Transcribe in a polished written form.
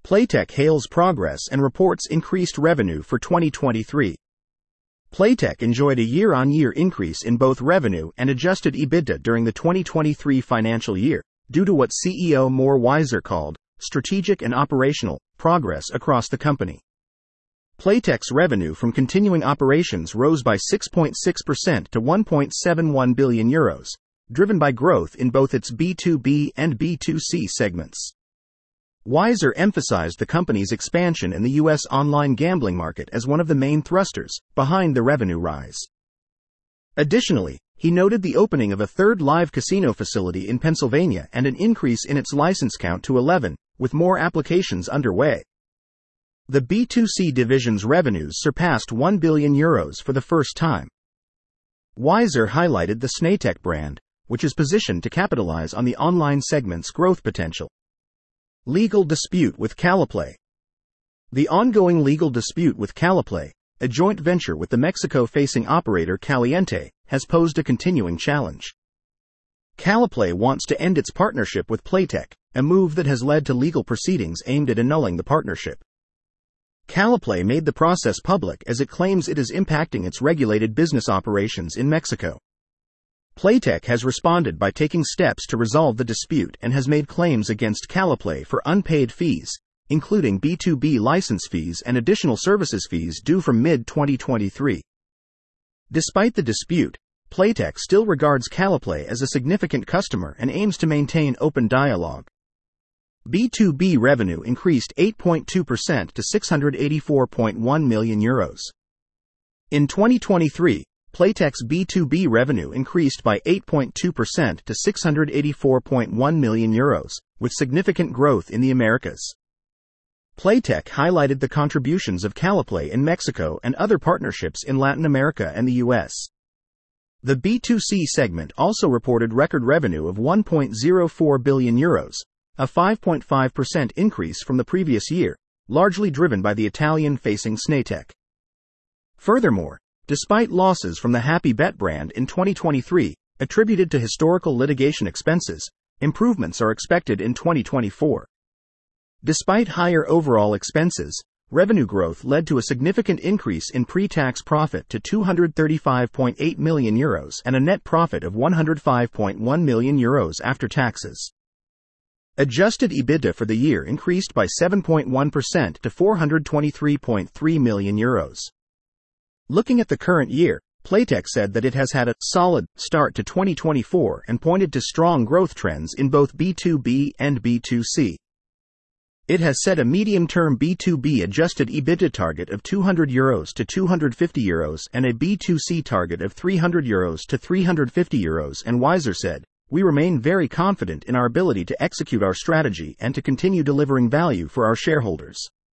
Playtech hails progress and reports increased revenue for 2023. Playtech enjoyed a year-on-year increase in both revenue and adjusted EBITDA during the 2023 financial year, due to what CEO Moore Weiser called strategic and operational progress across the company. Playtech's revenue from continuing operations rose by 6.6% to €1.71 billion, driven by growth in both its B2B and B2C segments. Weiser emphasized the company's expansion in the U.S. online gambling market as one of the main thrusters behind the revenue rise. Additionally, he noted the opening of a third live casino facility in Pennsylvania and an increase in its license count to 11, with more applications underway. The B2C division's revenues surpassed €1 billion for the first time. Weiser highlighted the Snaitech brand, which is positioned to capitalize on the online segment's growth potential. Legal dispute with Caliplay. The ongoing legal dispute with Caliplay, a joint venture with the Mexico-facing operator Caliente, has posed a continuing challenge. Caliplay wants to end its partnership with Playtech, a move that has led to legal proceedings aimed at annulling the partnership. Caliplay made the process public as it claims it is impacting its regulated business operations in Mexico. Playtech has responded by taking steps to resolve the dispute and has made claims against Caliplay for unpaid fees, including B2B license fees and additional services fees due from mid-2023. Despite the dispute, Playtech still regards Caliplay as a significant customer and aims to maintain open dialogue. B2B revenue increased 8.2% to €684.1 million. In 2023, Playtech's B2B revenue increased by 8.2% to €684.1 million, with significant growth in the Americas. Playtech highlighted the contributions of Caliplay in Mexico and other partnerships in Latin America and the US. The B2C segment also reported record revenue of €1.04 billion, a 5.5% increase from the previous year, largely driven by the Italian-facing Snaitech. Furthermore, despite losses from the Happy Bet brand in 2023, attributed to historical litigation expenses, improvements are expected in 2024. Despite higher overall expenses, revenue growth led to a significant increase in pre-tax profit to €235.8 million and a net profit of €105.1 million after taxes. Adjusted EBITDA for the year increased by 7.1% to €423.3 million. Looking at the current year, Playtech said that it has had a solid start to 2024 and pointed to strong growth trends in both B2B and B2C. It has set a medium-term B2B adjusted EBITDA target of €200 to €250 and a B2C target of €300 to €350, and Weiser said, "We remain very confident in our ability to execute our strategy and to continue delivering value for our shareholders."